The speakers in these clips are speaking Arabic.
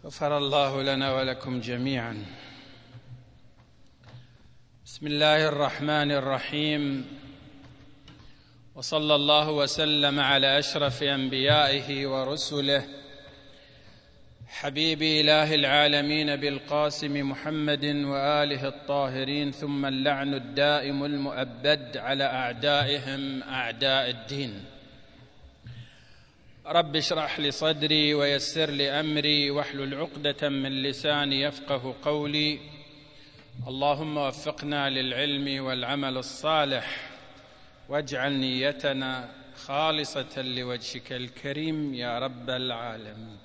غفر الله لنا ولكم جميعا. بسم الله الرحمن الرحيم، وصلى الله وسلم على أشرف أنبيائه ورسله حبيب إله العالمين بالقاسم محمد وآله الطاهرين، ثم اللعن الدائم المؤبد على أعدائهم أعداء الدين. رب اشرح لي صدري ويسر لي أمري واحلل عقدة من لساني يفقه قولي. اللهم وفقنا للعلم والعمل الصالح، واجعل نيتنا خالصة لوجهك الكريم يا رب العالمين.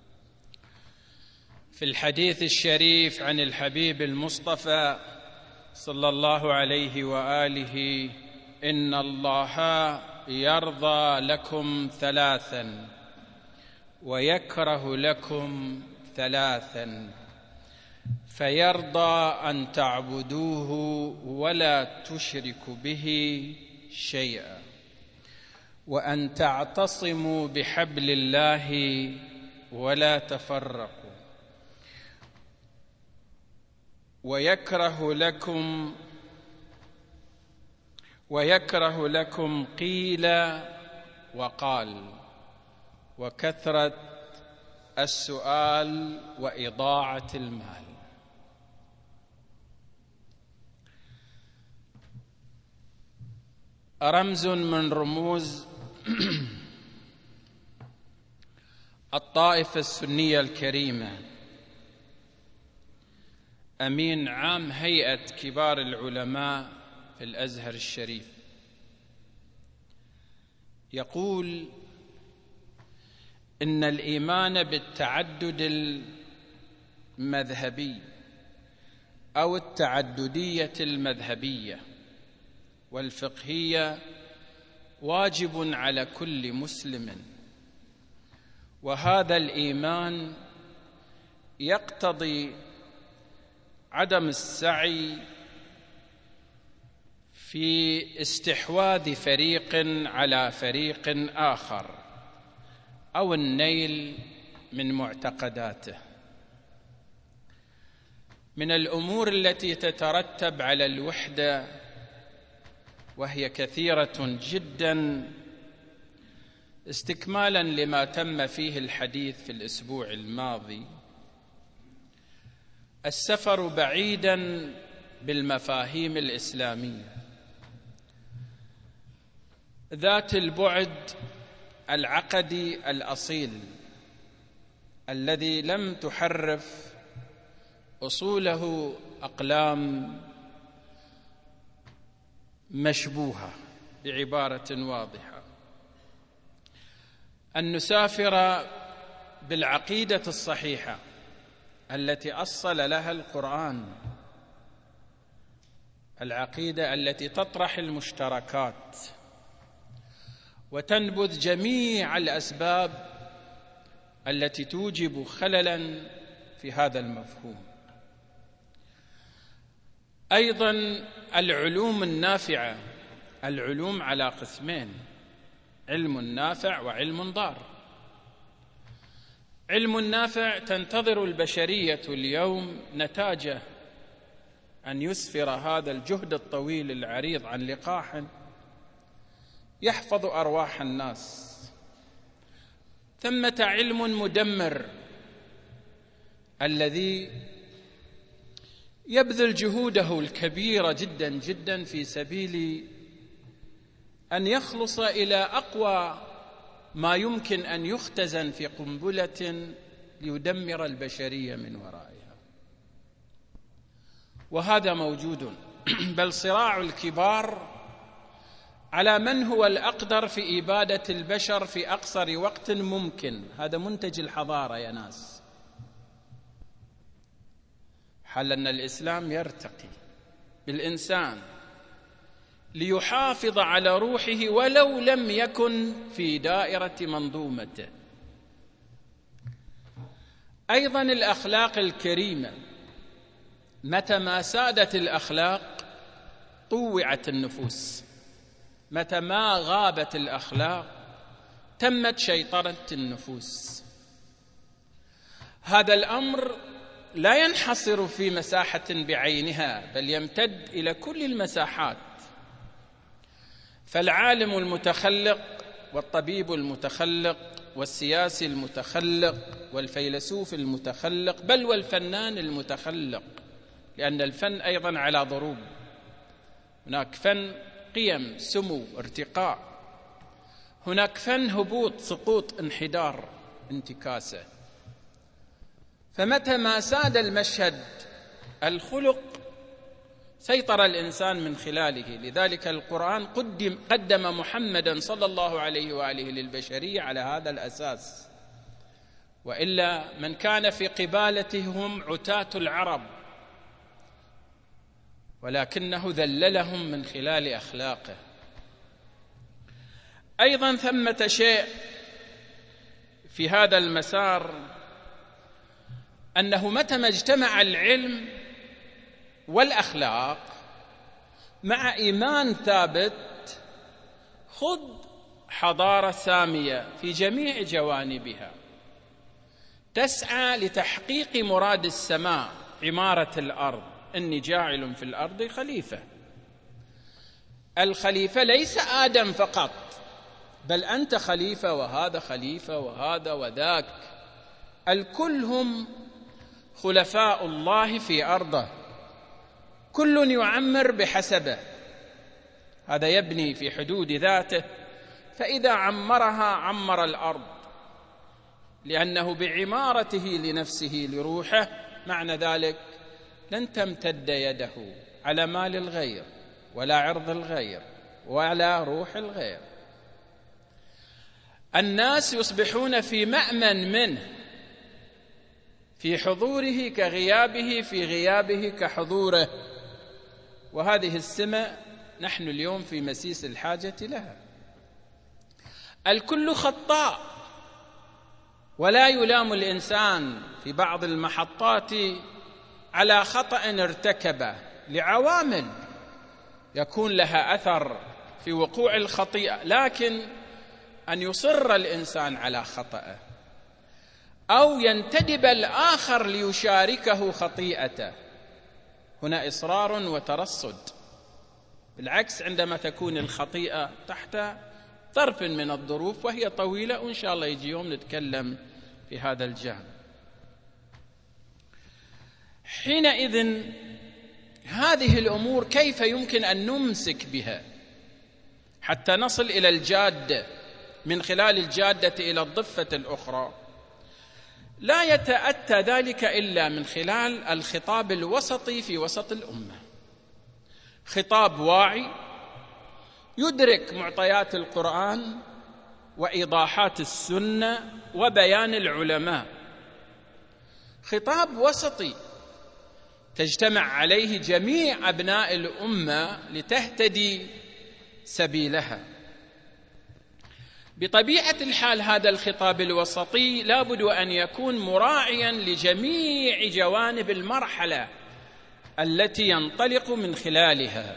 في الحديث الشريف عن الحبيب المصطفى صلى الله عليه وآله: إن الله يرضى لكم ثلاثا ويكره لكم ثلاثا، فيرضى أن تعبدوه ولا تشركوا به شيئا، وأن تعتصموا بحبل الله ولا تفرقوا، ويكره لكم قيل وقال، وكثرة السؤال وإضاعة المال. رمز من رموز الطائفة السنية الكريمة، أمين عام هيئة كبار العلماء في الأزهر الشريف، يقول: إن الإيمان بالتعدد المذهبي أو التعددية المذهبية والفقهية واجب على كل مسلم، وهذا الإيمان يقتضي عدم السعي في استحواذ فريق على فريق آخر أو النيل من معتقداته. من الأمور التي تترتب على الوحدة، وهي كثيرة جدا، استكمالا لما تم فيه الحديث في الأسبوع الماضي، السفر بعيدا بالمفاهيم الإسلامية ذات البعد العقدي الأصيل، الذي لم تحرف أصوله أقلام مشبوهة، بعبارة واضحة، أن نسافر بالعقيدة الصحيحة التي أصل لها القرآن، العقيدة التي تطرح المشتركات وتنبذ جميع الأسباب التي توجب خللاً في هذا المفهوم. أيضاً العلوم النافعة، العلوم على قسمين: علم نافع وعلم ضار. علم نافع تنتظر البشرية اليوم نتاجه أن يسفر هذا الجهد الطويل العريض عن لقاح يحفظ أرواح الناس. ثمة علم مدمر الذي يبذل جهوده الكبيرة جدا جدا في سبيل أن يخلص إلى أقوى ما يمكن أن يختزن في قنبلة ليدمر البشرية من ورائها، وهذا موجود. بل صراع الكبار على من هو الأقدر في إبادة البشر في أقصر وقت ممكن، هذا منتج الحضارة يا ناس. حال أن الإسلام يرتقي بالإنسان ليحافظ على روحه ولو لم يكن في دائرة منظومته. أيضا الأخلاق الكريمة، متى ما سادت الأخلاق طوعت النفوس، متى ما غابت الأخلاق تمت شيطنة النفوس. هذا الأمر لا ينحصر في مساحة بعينها، بل يمتد إلى كل المساحات. فالعالم المتخلق والطبيب المتخلق والسياسي المتخلق والفيلسوف المتخلق، بل والفنان المتخلق، لأن الفن أيضا على ضروب. هناك فن قيم، سمو، ارتقاء. هناك فن هبوط، سقوط، انحدار، انتكاسة. فمتى ما ساد المشهد الخلق سيطر الإنسان من خلاله. لذلك القرآن قدم محمدا صلى الله عليه وآله للبشرية على هذا الأساس، وإلا من كان في قبالته هم عتاة العرب، ولكنه ذللهم من خلال أخلاقه. أيضا ثمة شيء في هذا المسار، أنه متى ما اجتمع العلم والأخلاق مع إيمان ثابت، خذ حضارة سامية في جميع جوانبها تسعى لتحقيق مراد السماء، عمارة الأرض. إني جاعل في الأرض خليفة. الخليفة ليس آدم فقط، بل أنت خليفة، وهذا خليفة، وهذا وذاك، الكل هم خلفاء الله في أرضه، كل يعمر بحسبه. هذا يبني في حدود ذاته، فإذا عمرها عمر الأرض، لأنه بعمارته لنفسه لروحه، معنى ذلك لن تمتد يده على مال الغير ولا عرض الغير ولا روح الغير. الناس يصبحون في مأمن منه، في حضوره كغيابه، في غيابه كحضوره. وهذه السمة نحن اليوم في مسيس الحاجة لها. الكل خطاء، ولا يلام الإنسان في بعض المحطات على خطأ ارتكبه لعوامل يكون لها أثر في وقوع الخطيئة، لكن أن يصر الإنسان على خطأه أو ينتدب الآخر ليشاركه خطيئته، هنا إصرار وترصد. بالعكس، عندما تكون الخطيئة تحت ظرف من الظروف وهي طويلة، وإن شاء الله يجي يوم نتكلم في هذا الجانب، حينئذ هذه الأمور كيف يمكن أن نمسك بها حتى نصل إلى الجادة، من خلال الجادة إلى الضفة الأخرى؟ لا يتأتى ذلك إلا من خلال الخطاب الوسطي في وسط الأمة، خطاب واعي يدرك معطيات القرآن وإيضاحات السنة وبيان العلماء، خطاب وسطي تجتمع عليه جميع أبناء الأمة لتهتدي سبيلها. بطبيعة الحال هذا الخطاب الوسطي لابد أن يكون مراعيا لجميع جوانب المرحلة التي ينطلق من خلالها.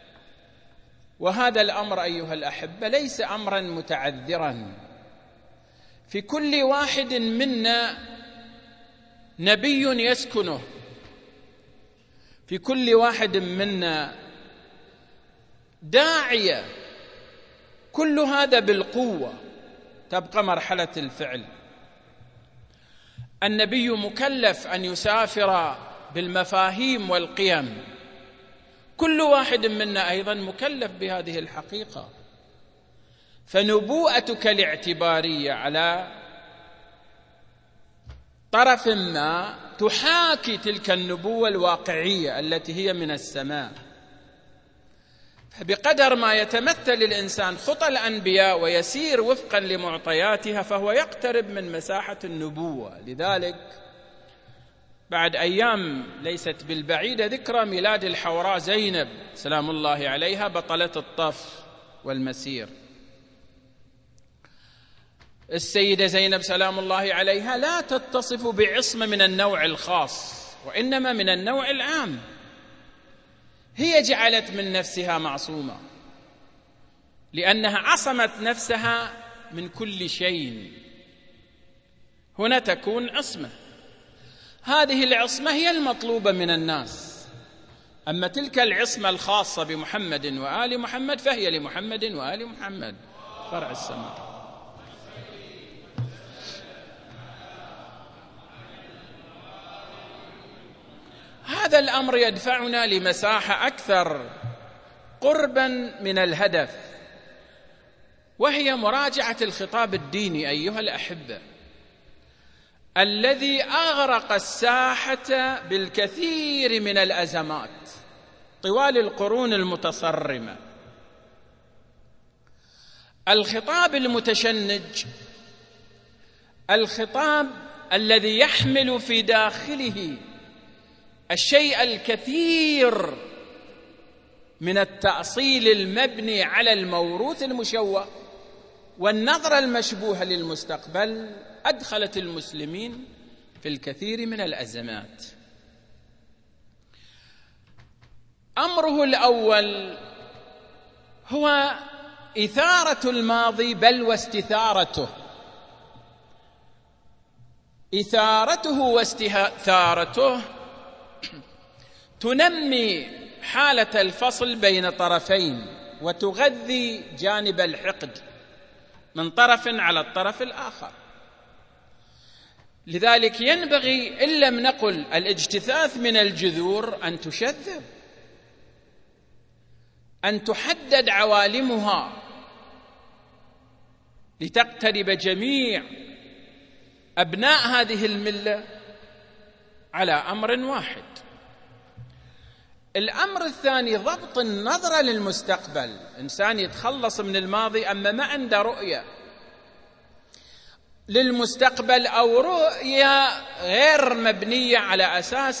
وهذا الأمر أيها الأحبة ليس أمرا متعذرا، في كل واحد منا نبي يسكنه، في كل واحد منا داعية، كل هذا بالقوة. تبقى مرحلة الفعل. النبي مكلف أن يسافر بالمفاهيم والقيم، كل واحد منا أيضا مكلف بهذه الحقيقة. فنبوءتك الاعتبارية على طرف ما تحاكي تلك النبوة الواقعية التي هي من السماء. فبقدر ما يتمثل الإنسان خطى الأنبياء ويسير وفقا لمعطياتها، فهو يقترب من مساحة النبوة. لذلك بعد أيام ليست بالبعيدة ذكرى ميلاد الحوراء زينب سلام الله عليها، بطلة الطف والمسير. السيدة زينب سلام الله عليها لا تتصف بعصمة من النوع الخاص، وإنما من النوع العام. هي جعلت من نفسها معصومة لأنها عصمت نفسها من كل شيء. هنا تكون عصمة. هذه العصمة هي المطلوبة من الناس، أما تلك العصمة الخاصة بمحمد وآل محمد فهي لمحمد وآل محمد فرع السماء. هذا الأمر يدفعنا لمساحة أكثر قربا من الهدف، وهي مراجعة الخطاب الديني أيها الأحبة، الذي أغرق الساحة بالكثير من الأزمات طوال القرون المتصرمة. الخطاب المتشنج، الخطاب الذي يحمل في داخله الشيء الكثير من التأصيل المبني على الموروث المشوه والنظرة المشبوهة للمستقبل، أدخلت المسلمين في الكثير من الأزمات. أمره الأول هو إثارة الماضي، بل واستثارته. إثارته واستثارته تنمي حالة الفصل بين طرفين، وتغذي جانب الحقد من طرف على الطرف الآخر. لذلك ينبغي إن لم نقل الاجتثاث من الجذور أن تشذب، أن تحدد عوالمها لتقترب جميع أبناء هذه الملة على أمر واحد. الأمر الثاني ضبط النظرة للمستقبل. إنسان يتخلص من الماضي أما ما عنده رؤية للمستقبل، أو رؤية غير مبنية على أساس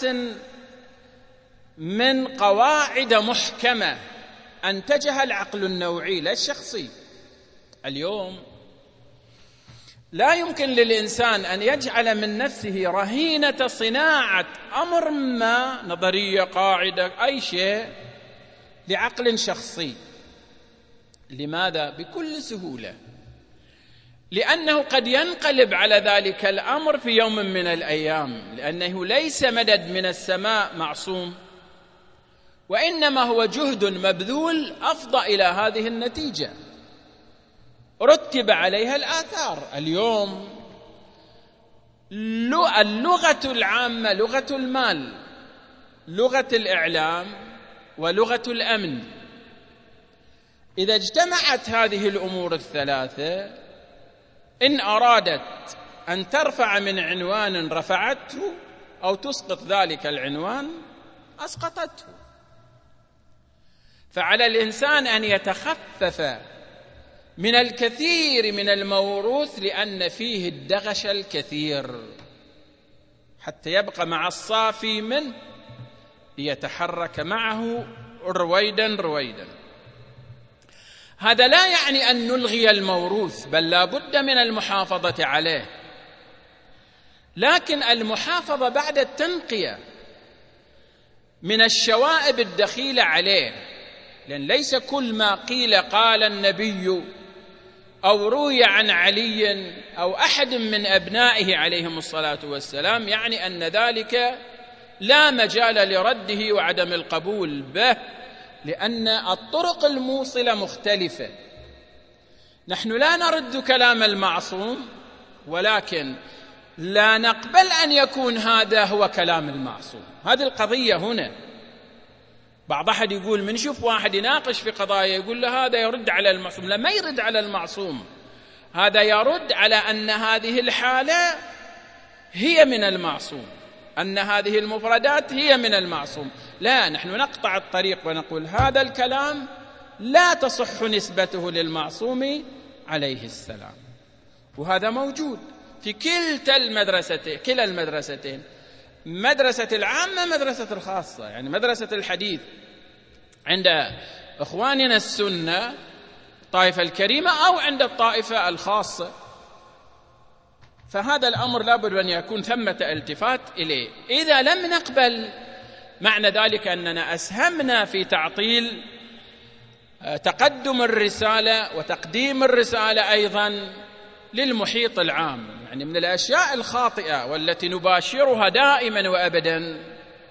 من قواعد محكمة أنتجها العقل النوعي لا الشخصي. اليوم لا يمكن للإنسان أن يجعل من نفسه رهينة صناعة أمر ما، نظرية، قاعدة، أي شيء، لعقل شخصي. لماذا؟ بكل سهولة، لأنه قد ينقلب على ذلك الأمر في يوم من الأيام، لأنه ليس مدد من السماء معصوم، وإنما هو جهد مبذول أفضى إلى هذه النتيجة رتب عليها الآثار. اليوم اللغة العامة، لغة المال، لغة الإعلام، ولغة الأمن، إذا اجتمعت هذه الأمور الثلاثة، إن أرادت أن ترفع من عنوان رفعته، أو تسقط ذلك العنوان أسقطته. فعلى الإنسان أن يتخفف من الكثير من الموروث، لأن فيه الدغش الكثير، حتى يبقى مع الصافي منه ليتحرك معه رويدا رويدا. هذا لا يعني أن نلغي الموروث، بل لا بد من المحافظة عليه، لكن المحافظة بعد التنقية من الشوائب الدخيلة عليه، لأن ليس كل ما قيل قال النبي أو روي عن علي أو أحد من أبنائه عليهم الصلاة والسلام يعني أن ذلك لا مجال لرده وعدم القبول به، لأن الطرق الموصلة مختلفة. نحن لا نرد كلام المعصوم، ولكن لا نقبل أن يكون هذا هو كلام المعصوم. هذه القضية هنا. بعض أحد يقول من شوف واحد يناقش في قضايا يقول له هذا يرد على المعصوم. لا، ما يرد على المعصوم، هذا يرد على أن هذه الحالة هي من المعصوم، أن هذه المفردات هي من المعصوم. لا، نحن نقطع الطريق ونقول هذا الكلام لا تصح نسبته للمعصوم عليه السلام. وهذا موجود في كلا المدرستين، مدرسة العامة، مدرسة الخاصة، يعني مدرسة الحديث عند إخواننا السنة الطائفة الكريمة، أو عند الطائفة الخاصة. فهذا الأمر لابد أن يكون ثمة التفات إليه. إذا لم نقبل، معنى ذلك أننا أسهمنا في تعطيل تقدم الرسالة وتقديم الرسالة أيضا للمحيط العام. يعني من الأشياء الخاطئة والتي نباشرها دائما وأبدا،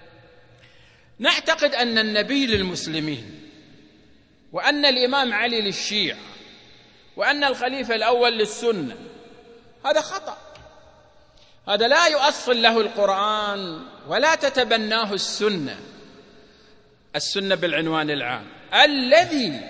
نعتقد أن النبي للمسلمين، وأن الإمام علي للشيعة، وأن الخليفة الأول للسنة. هذا خطأ، هذا لا يؤصل له القرآن ولا تتبناه السنة. السنة بالعنوان العام الذي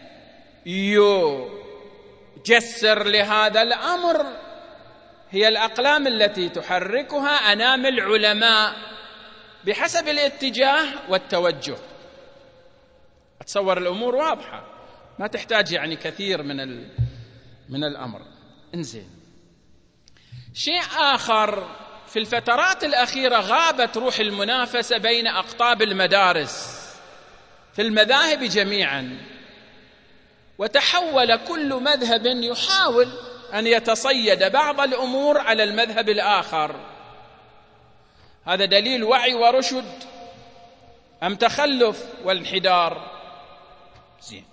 يجسر لهذا الأمر هي الأقلام التي تحركها أنامل العلماء بحسب الاتجاه والتوجه. أتصور الأمور واضحة، ما تحتاج يعني كثير من الأمر. انزين، شيء آخر، في الفترات الأخيرة غابت روح المنافسة بين أقطاب المدارس في المذاهب جميعا، وتحول كل مذهب يحاول أن يتصيد بعض الأمور على المذهب الآخر. هذا دليل وعي ورشد أم تخلف وانحدار؟ زين،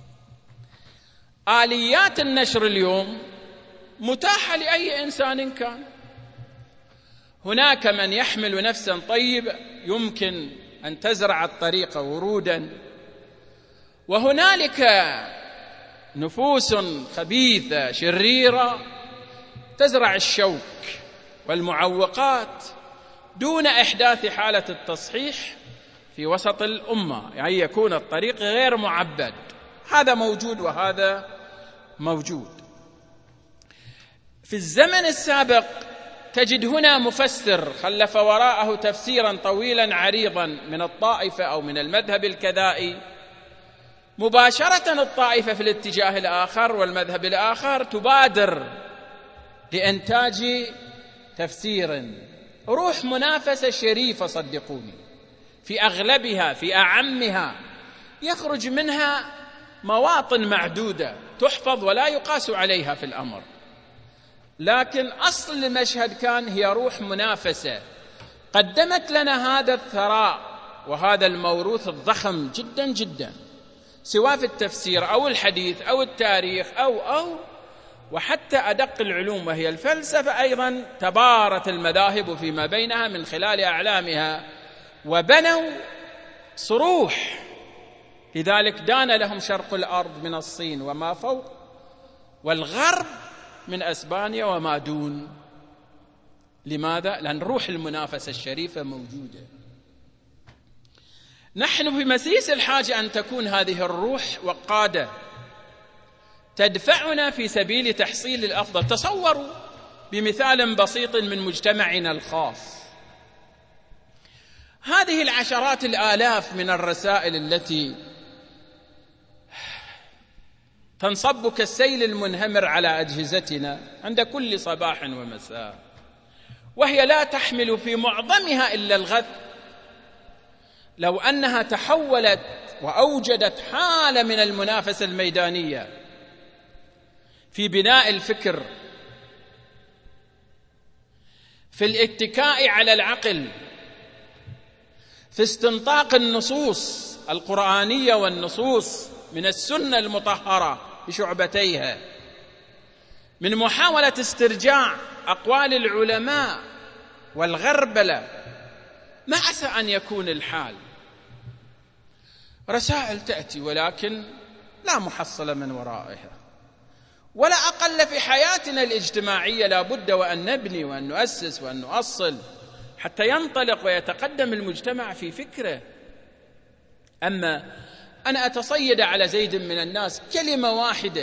آليات النشر اليوم متاحة لأي إنسان كان. هناك من يحمل نفسا طيبة يمكن أن تزرع الطريق ورودا، وهنالك نفوس خبيثة شريرة تزرع الشوك والمعوقات دون إحداث حالة التصحيح في وسط الأمة، يعني يكون الطريق غير معبد. هذا موجود وهذا موجود. في الزمن السابق تجد هنا مفسر خلف وراءه تفسيرا طويلا عريضا من الطائفة أو من المذهب الكذائي، مباشرة الطائفة في الاتجاه الآخر والمذهب الآخر تبادر لإنتاج تفسير. روح منافسة شريفة صدقوني، في أغلبها في أعمها يخرج منها مواطن معدودة تحفظ ولا يقاس عليها في الأمر، لكن أصل المشهد كان هي روح منافسة قدمت لنا هذا الثراء وهذا الموروث الضخم جدا جدا، سواء في التفسير أو الحديث أو التاريخ أو وحتى أدق العلوم وهي الفلسفة أيضا. تبارت المذاهب فيما بينها من خلال أعلامها وبنوا صروح، لذلك دان لهم شرق الأرض من الصين وما فوق، والغرب من أسبانيا وما دون. لماذا؟ لأن روح المنافسة الشريفة موجودة. نحن في مسيس الحاجة أن تكون هذه الروح وقادة تدفعنا في سبيل تحصيل الأفضل. تصوروا بمثال بسيط من مجتمعنا الخاص، هذه العشرات الآلاف من الرسائل التي تنصب كالسيل المنهمر على أجهزتنا عند كل صباح ومساء، وهي لا تحمل في معظمها إلا الغث، لو أنها تحولت وأوجدت حالة من المنافسة الميدانية في بناء الفكر، في الاتكاء على العقل، في استنطاق النصوص القرآنية والنصوص من السنة المطهرة بشعبتيها، من محاولة استرجاع أقوال العلماء والغربلة، ما عسى أن يكون الحال. رسائل تأتي ولكن لا محصل من ورائها، ولا أقل في حياتنا الاجتماعية. لا بد وأن نبني وأن نؤسس وأن نؤصل حتى ينطلق ويتقدم المجتمع في فكره. أما أنا أتصيد على زيد من الناس كلمة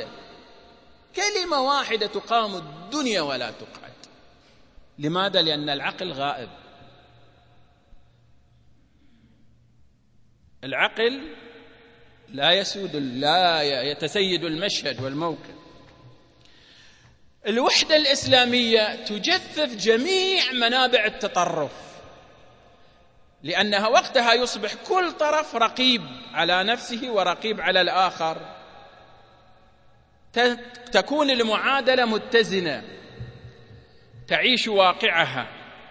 واحدة تقام الدنيا ولا تقعد. لماذا؟ لأن العقل غائب. العقل لا يتسيد المشهد والموقف. الوحدة الإسلامية تجثث جميع منابع التطرف، لأنها وقتها يصبح كل طرف رقيب على نفسه ورقيب على الآخر، تكون المعادلة متزنة تعيش واقعها.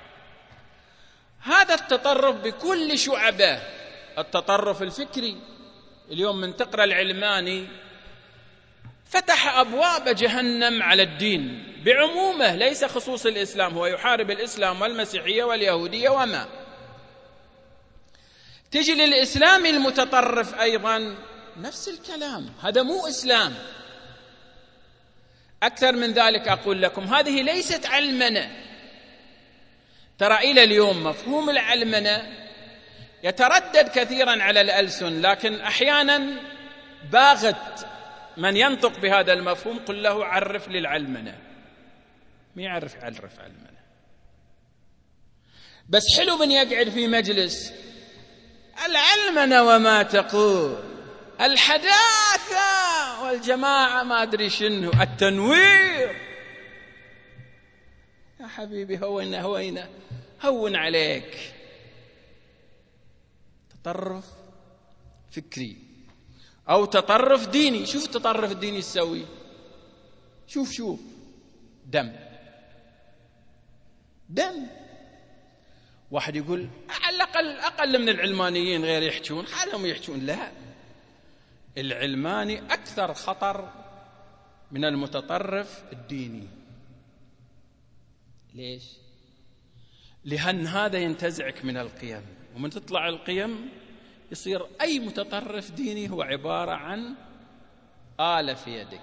هذا التطرف بكل شعبه، التطرف الفكري اليوم من تقرأ العلماني فتح أبواب جهنم على الدين بعمومه، ليس خصوص الإسلام. هو يحارب الإسلام والمسيحية واليهودية وما. تجي للإسلام المتطرف أيضا نفس الكلام، هذا مو إسلام. أكثر من ذلك أقول لكم، هذه ليست علمنة. ترى إلى اليوم مفهوم العلمنة يتردد كثيرا على الألسن، لكن أحيانا باغت من ينطق بهذا المفهوم قل له عرف للعلمنة. ما يعرف علمنة، بس حلو من يقعد في مجلس العلمنة وما تقول الحداثة والجماعة ما أدري شنو التنوير. يا حبيبي هون عليك. تطرف فكري أو تطرف ديني. شوف التطرف الديني يسوي، شوف دم. واحد يقول على الأقل أقل من العلمانيين غير يحجون حالهم يحجون. لا، العلماني أكثر خطر من المتطرف الديني. ليش؟ لأن هذا ينتزعك من القيم، ومن تطلع القيم يصير أي متطرف ديني هو عبارة عن آلة في يدك.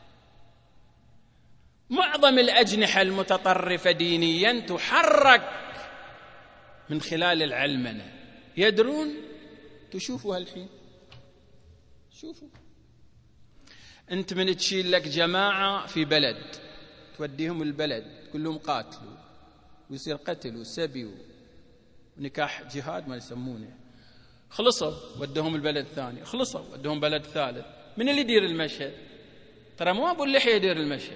معظم الأجنحة المتطرفة دينيا تحرك من خلال العلمنة. يدرون؟ تشوفوا هالحين، شوفوا أنت من تشيل لك جماعة في بلد توديهم البلد تقول لهم قاتلوا، ويصير قتل وسبي ونكاح جهاد ما يسمونه، خلصوا ودهم البلد الثاني، خلصوا ودهم بلد ثالث. من اللي يدير المشهد؟ ترى مو أبو اللحية يدير المشهد.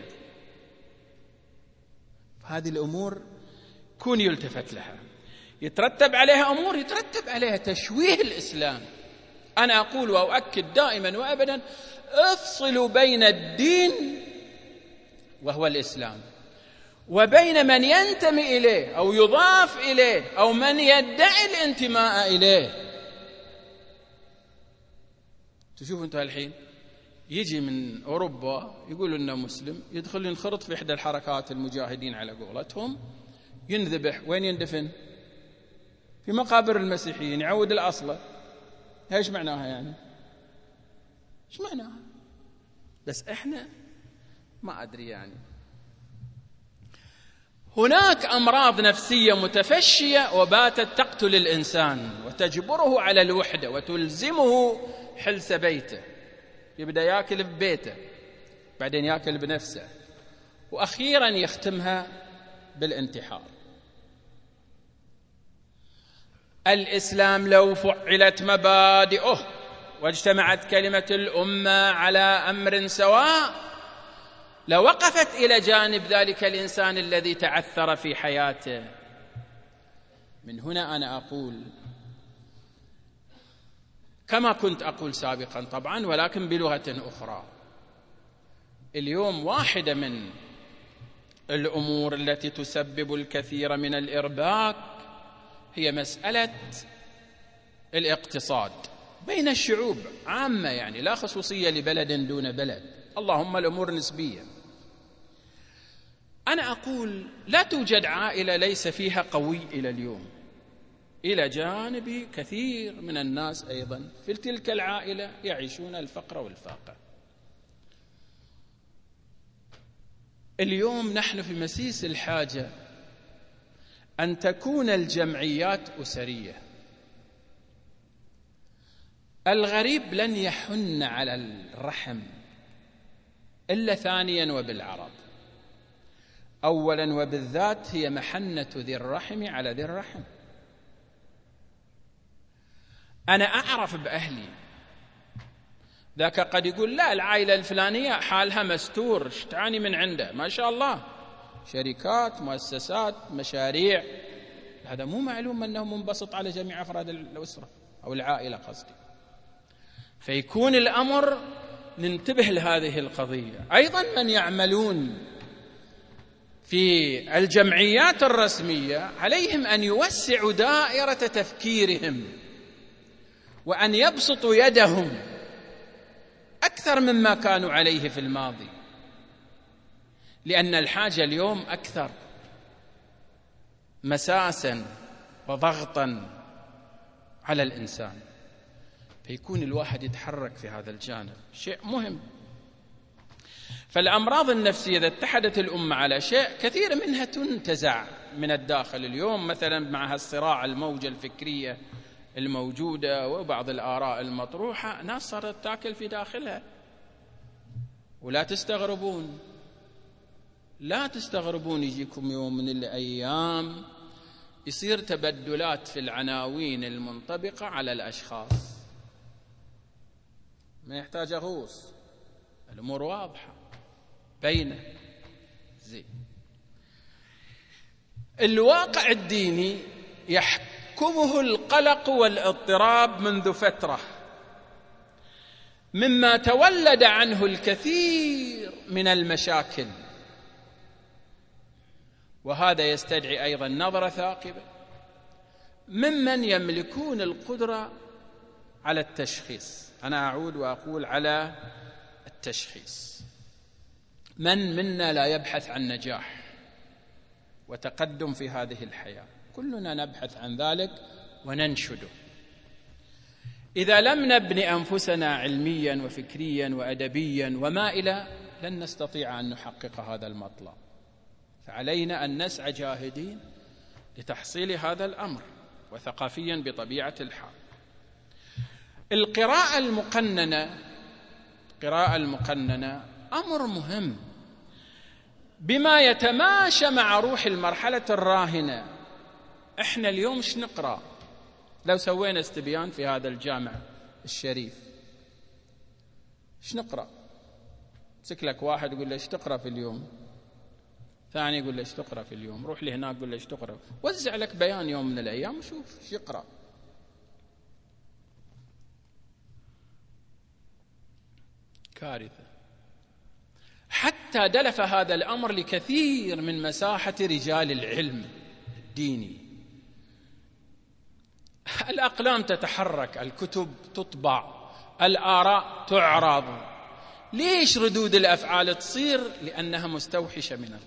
هذه الأمور كون يلتفت لها، يترتب عليها أمور، يترتب عليها تشويه الإسلام. أنا أقول وأؤكد دائما وأبدا، افصلوا بين الدين وهو الإسلام وبين من ينتمي إليه أو يضاف إليه أو من يدعي الانتماء إليه. تشوفوا أنتوا الحين يجي من أوروبا يقول إنه مسلم، يدخل ينخرط في إحدى الحركات المجاهدين على قولتهم، ينذبح. وين يندفن؟ في مقابر المسيحيين، يعود الأصل. ايش معناها يعني؟ ايش معناها؟ بس احنا ما أدري. يعني هناك أمراض نفسية متفشية وباتت تقتل الإنسان وتجبره على الوحدة وتلزمه حلس بيته. يبدأ يأكل في بيته، بعدين يأكل بنفسه، وأخيرا يختمها بالانتحار. الإسلام لو فعلت مبادئه واجتمعت كلمة الأمة على أمر سواء لوقفت إلى جانب ذلك الإنسان الذي تعثر في حياته. من هنا أنا أقول كما كنت أقول سابقا طبعا، ولكن بلغة أخرى. اليوم واحدة من الأمور التي تسبب الكثير من الإرباك هي مسألة الاقتصاد بين الشعوب عامة، يعني لا خصوصية لبلد دون بلد، اللهم الأمور نسبية. أنا أقول لا توجد عائلة ليس فيها قوي إلى اليوم، إلى جانب كثير من الناس أيضا في تلك العائلة يعيشون الفقر والفاقة. اليوم نحن في مسيس الحاجة أن تكون الجمعيات أسرية. الغريب لن يحن على الرحم إلا ثانيا وبالعرب، أولا وبالذات هي محنة ذي الرحم على ذي الرحم. أنا أعرف بأهلي ذاك قد يقول لا العائلة الفلانية حالها مستور، تعاني من عنده ما شاء الله شركات مؤسسات مشاريع، هذا مو معلوم أنه منبسط على جميع أفراد الأسرة أو العائلة قصدي. فيكون الأمر ننتبه لهذه القضية. أيضا من يعملون في الجمعيات الرسمية عليهم أن يوسعوا دائرة تفكيرهم وأن يبسطوا يدهم. أكثر مما كانوا عليه في الماضي، لأن الحاجة اليوم أكثر مساسا وضغطا على الإنسان، فيكون الواحد يتحرك في هذا الجانب، شيء مهم. فالأمراض النفسية إذا اتحدت الأمة على شيء كثير منها تنتزع من الداخل. اليوم مثلا مع الصراع الموجة الفكرية الموجودة وبعض الآراء المطروحة، ناس صارت تاكل في داخلها. ولا تستغربون، لا تستغربون يجيكم يوم من الأيام يصير تبدلات في العناوين المنطبقة على الأشخاص، ما يحتاج أغوص، الأمور واضحة بينه. زين، الواقع الديني يحكمه القلق والاضطراب منذ فترة، مما تولد عنه الكثير من المشاكل، وهذا يستدعي أيضا نظرة ثاقبة ممن يملكون القدرة على التشخيص. أنا أعود وأقول على التشخيص. من منا لا يبحث عن نجاح وتقدم في هذه الحياة؟ كلنا نبحث عن ذلك وننشده. إذا لم نبني أنفسنا علميا وفكريا وأدبيا وما إلى، لن نستطيع أن نحقق هذا المطلب. فعلينا أن نسعى جاهدين لتحصيل هذا الأمر، وثقافيا بطبيعة الحال. القراءة المقننة أمر مهم بما يتماشى مع روح المرحلة الراهنة. احنا اليوم ايش نقرأ؟ لو سوينا استبيان في هذا الجامع الشريف، ايش نقرأ؟ مسك لك واحد يقول له ايش تقرأ في اليوم، ثاني يقول له ايش تقرأ في اليوم، روح لهناك يقول له ايش تقرأ، وزع لك بيان يوم من الأيام وشوف ايش يقرأ. كارثة. حتى دلف هذا الأمر لكثير من مساحة رجال العلم الديني. الأقلام تتحرك، الكتب تطبع، الآراء تعرض. ليش ردود الأفعال تصير؟ لأنها مستوحشة من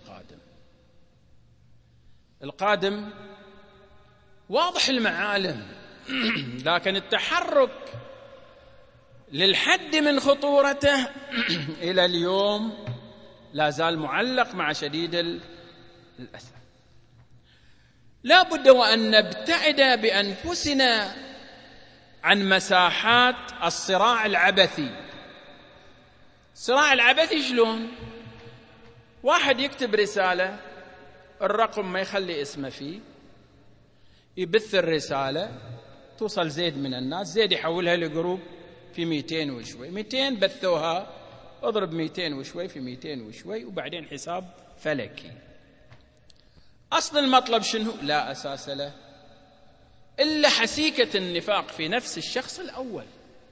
القادم واضح المعالم، لكن التحرك للحد من خطورته إلى اليوم لا زال معلق مع شديد الأسف. لا بد وأن نبتعد بأنفسنا عن مساحات الصراع العبثي. الصراع العبثي شلون؟ واحد يكتب رسالة، الرقم ما يخلي اسمه فيه، يبث الرسالة، توصل زيد من الناس، زيد يحولها لجروب في 200 وشوي، 200 بثوها، اضرب 200 وشوي في 200 وشوي، وبعدين حساب فلكي. أصل المطلب شنو؟ لا أساس له إلا حسيكة النفاق في نفس الشخص الأول،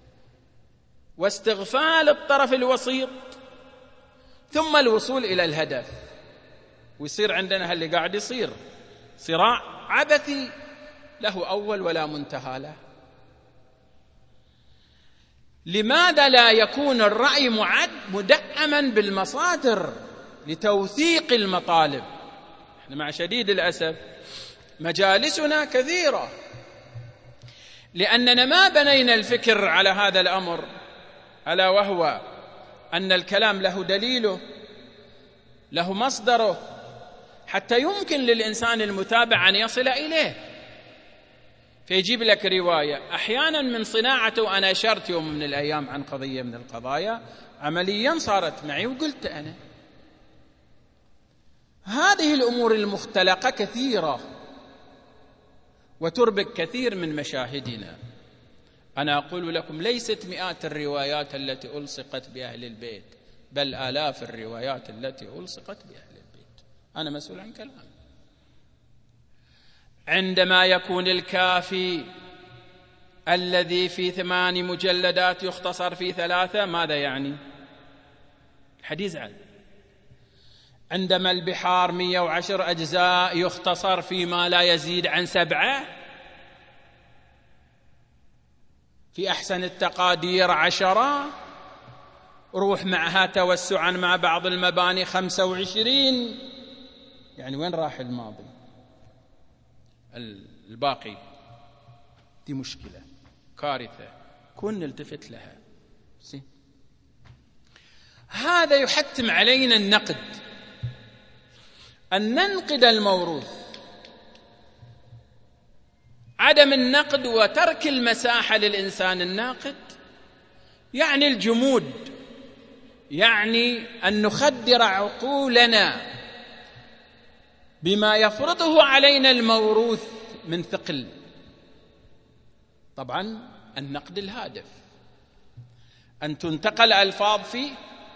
واستغفال الطرف الوسيط، ثم الوصول إلى الهدف. ويصير عندنا اللي قاعد يصير صراع عبثي له أول ولا منتهى له. لماذا لا يكون الرأي مدعما بالمصادر لتوثيق المطالب؟ احنا مع شديد الأسف مجالسنا كثيرة لأننا ما بنينا الفكر على هذا الأمر، ألا وهو أن الكلام له دليله، له مصدره، حتى يمكن للإنسان المتابع أن يصل إليه. فيجيب لك رواية أحيانا من صناعته. وأنا أشرت يوم من الأيام عن قضية من القضايا عمليا صارت معي، وقلت أنا هذه الأمور المختلقة كثيرة وتربك كثير من مشاهدنا. أنا أقول لكم ليست مئات الروايات التي ألصقت بأهل البيت، بل آلاف الروايات التي ألصقت بأهل البيت. أنا مسؤول عن كلامي. عندما يكون الكافي الذي في 8 مجلدات يختصر في 3، ماذا يعني؟ الحديث عنه. عندما البحار 110 أجزاء يختصر فيما لا يزيد عن 7، في أحسن التقادير 10، روح معها توسعا مع بعض المباني 25. يعني وين راح الماضي؟ الباقي دي مشكلة، كارثة، كن نلتفت لها. هذا يحتم علينا النقد، أن ننقد الموروث. عدم النقد وترك المساحة للإنسان الناقد يعني الجمود، يعني أن نخدر عقولنا بما يفرضه علينا الموروث من ثقل. طبعا النقد الهادف أن تنتقل ألفاظ فيه،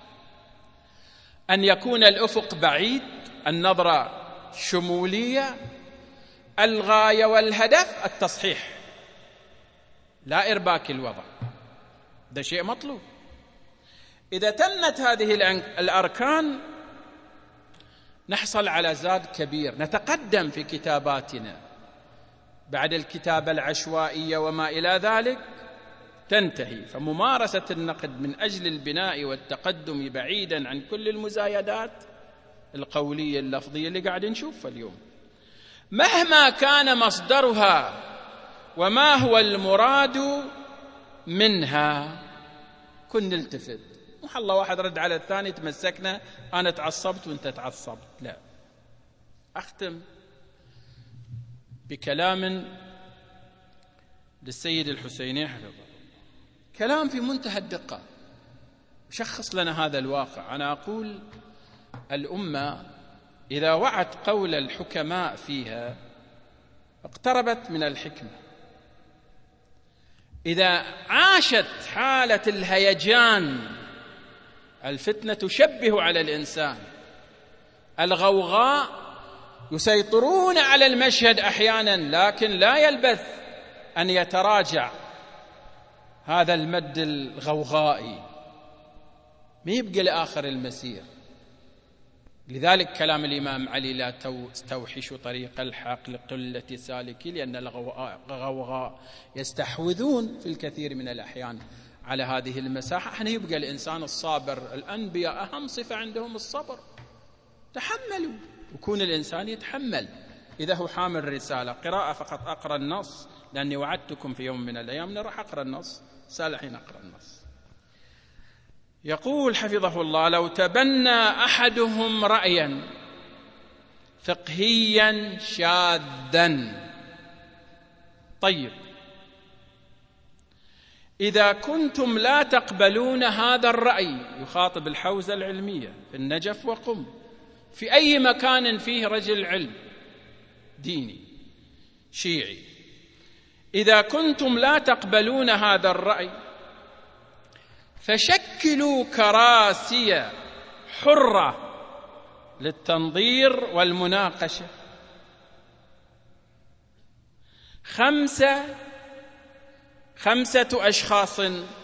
أن يكون الأفق بعيد، النظرة شمولية، الغاية والهدف التصحيح لا إرباك الوضع. ده شيء مطلوب. إذا تمت هذه الأركان نحصل على زاد كبير، نتقدم في كتاباتنا. بعد الكتابة العشوائية وما إلى ذلك تنتهي. فممارسة النقد من أجل البناء والتقدم بعيدا عن كل المزايدات القولية اللفظية اللي قاعد نشوفها اليوم، مهما كان مصدرها وما هو المراد منها، كن نلتفت. مو الله واحد رد على الثاني تمسكنا، أنا تعصبت وأنت تعصبت. لا. أختم بكلام للسيد الحسيني حفظه الله، كلام في منتهى الدقة، شخص لنا هذا الواقع. أنا أقول الأمة إذا وعت قول الحكماء فيها اقتربت من الحكمة. إذا عاشت حالة الهيجان، الفتنة تشبه على الإنسان، الغوغاء يسيطرون على المشهد أحيانا، لكن لا يلبث أن يتراجع هذا المد الغوغائي، ما يبقى لآخر المسير. لذلك كلام الإمام علي: لا تستوحش طريق الحق لقلة سالكي، لأن الغوغاء يستحوذون في الكثير من الأحيان على هذه المساحة. حين يبقى الإنسان الصابر. الأنبياء أهم صفة عندهم الصبر، تحملوا، ويكون الإنسان يتحمل. إذا هو حامل رسالة قراءة فقط أقرأ النص، لأني وعدتكم في يوم من الأيام راح أقرأ النص، سالحين أقرأ النص. يقول حفظه الله: لو تبنى أحدهم رأيا فقهيا شاذا. طيب، إذا كنتم لا تقبلون هذا الرأي، يخاطب الحوزة العلمية في النجف وقم، في أي مكان فيه رجل علم ديني شيعي، إذا كنتم لا تقبلون هذا الرأي فشكلوا كراسي حرة للتنظير والمناقشة، 5 أشخاص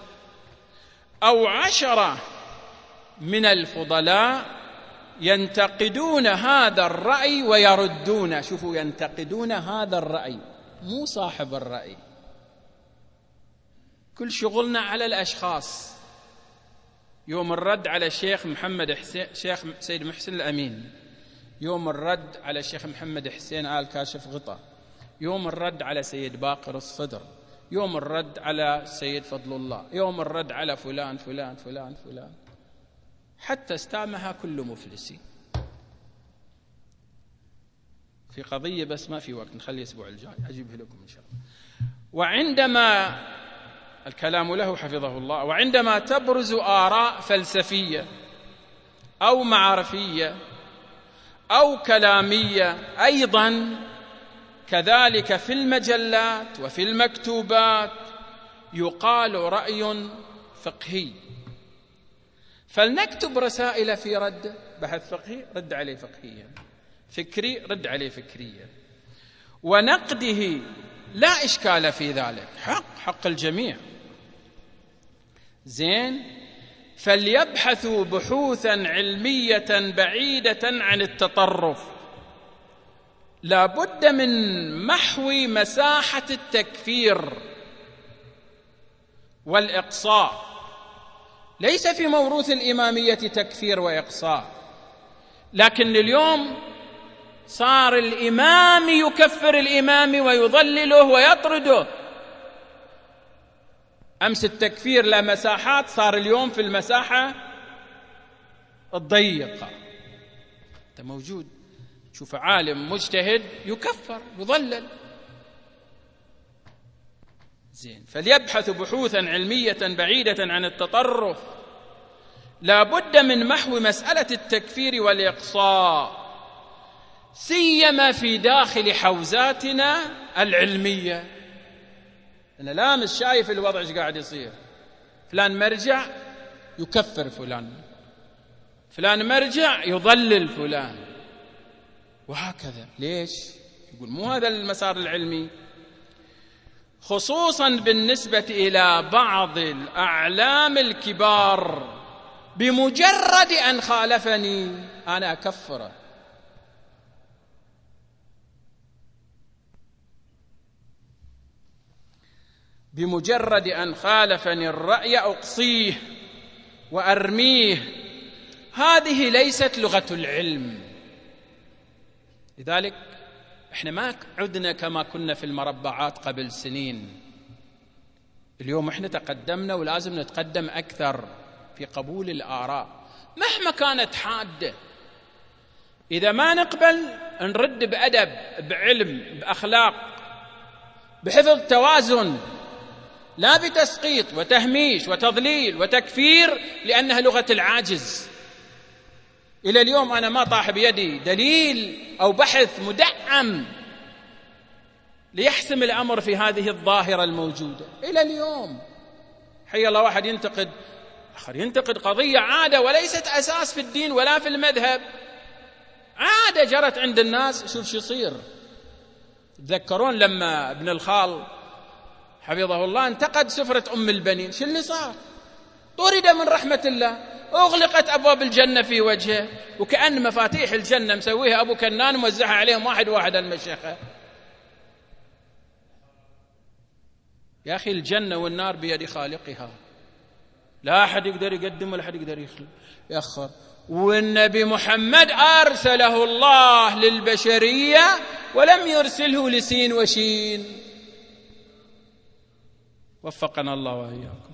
أو 10 من الفضلاء ينتقدون هذا الرأي ويردون. شوفوا، ينتقدون هذا الرأي، مو صاحب الرأي. كل شغلنا على الأشخاص. يوم الرد على الشيخ محمد حسين، شيخ سيد محسن الأمين، يوم الرد على الشيخ محمد حسين آل كاشف غطا، يوم الرد على سيد باقر الصدر، يوم الرد على سيد فضل الله، يوم الرد على فلان فلان فلان فلان، حتى استامها كل مفلسي في قضية. بس ما في وقت، نخلي الأسبوع الجاي أجيبه لكم إن شاء الله. وعندما الكلام له حفظه الله، وعندما تبرز آراء فلسفية أو معرفية أو كلامية أيضا كذلك في المجلات وفي المكتوبات، يقال رأي فقهي، فلنكتب رسائل في رد. بحث فقهي رد عليه فقهيا، فكري رد عليه فكريا، ونقده لا إشكال في ذلك، حق الجميع. زين، فليبحثوا بحوثا علمية بعيدة عن التطرف. لا بد من محو مساحة التكفير والإقصاء ليس في موروث الإمامية تكفير وإقصاء، لكن اليوم صار الإمام يكفر الإمام ويضلله ويطرده. أمس التكفير له مساحات، صار اليوم في المساحة الضيقة. أنت موجود شوف عالم مجتهد يكفر يضلل. زين، فليبحثوا بحوثا علمية بعيدة عن التطرف. لا بد من محو مسألة التكفير والإقصاء، سيما في داخل حوزاتنا العلمية. أنا لامس شايف الوضع ايش قاعد يصير، فلان مرجع يكفر فلان، فلان مرجع يضلل فلان، وهكذا. ليش؟ يقول مو هذا المسار العلمي، خصوصا بالنسبة إلى بعض الأعلام الكبار، بمجرد أن خالفني أنا أكفره. بمجرد أن خالفني الرأي أقصيه وأرميه. هذه ليست لغة العلم. لذلك احنا ما عدنا كما كنا في المربعات قبل سنين. اليوم احنا تقدمنا ولازم نتقدم أكثر في قبول الآراء مهما كانت حادة. إذا ما نقبل نرد بأدب، بعلم، بأخلاق، بحفظ توازن، لا بتسقيط وتهميش وتضليل وتكفير لأنها لغة العاجز. إلى اليوم أنا ما طاح بيدي دليل أو بحث مدعم ليحسم الأمر في هذه الظاهرة الموجودة إلى اليوم. حي الله واحد ينتقد آخر، ينتقد قضية عادة وليست أساس في الدين ولا في المذهب، عادة جرت عند الناس. شوف شو يصير. تذكرون لما ابن الخال حفظه الله انتقد سفرة أم البنين، شو اللي صار؟ طرد من رحمة الله، أغلقت أبواب الجنة في وجهه، وكأن مفاتيح الجنة مسويها أبو كنان موزعها عليهم واحد واحد المشيخة. يا أخي الجنة والنار بيد خالقها، لا أحد يقدر يقدم ولا أحد يقدر يأخر. والنبي محمد أرسله الله للبشرية ولم يرسله لسين وشين. وفقنا الله وإياكم.